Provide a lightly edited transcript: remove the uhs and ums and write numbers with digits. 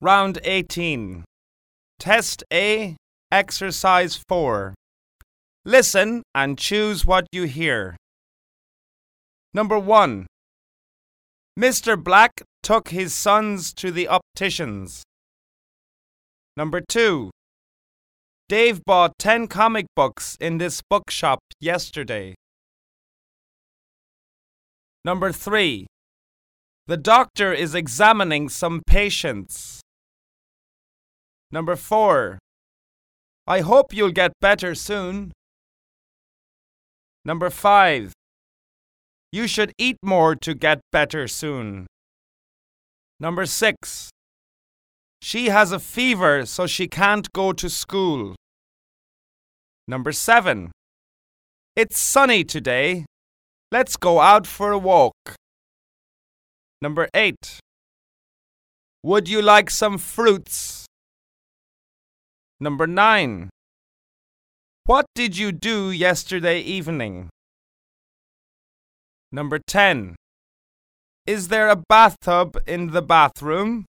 Round 18. Test A, Exercise 4. Listen and choose what you hear. Number 1. Mr. Black took his sons to the opticians. Number 2. Dave bought 10 comic books in this bookshop yesterday. Number 3. The doctor is examining some patients. Number 4. I hope you'll get better soon. Number 5. You should eat more to get better soon. Number 6. She has a fever, so she can't go to school. Number 7. It's sunny today. Let's go out for a walk. Number 8. Would you like some fruits? Number 9. What did you do yesterday evening? Number 10. Is there a bathtub in the bathroom?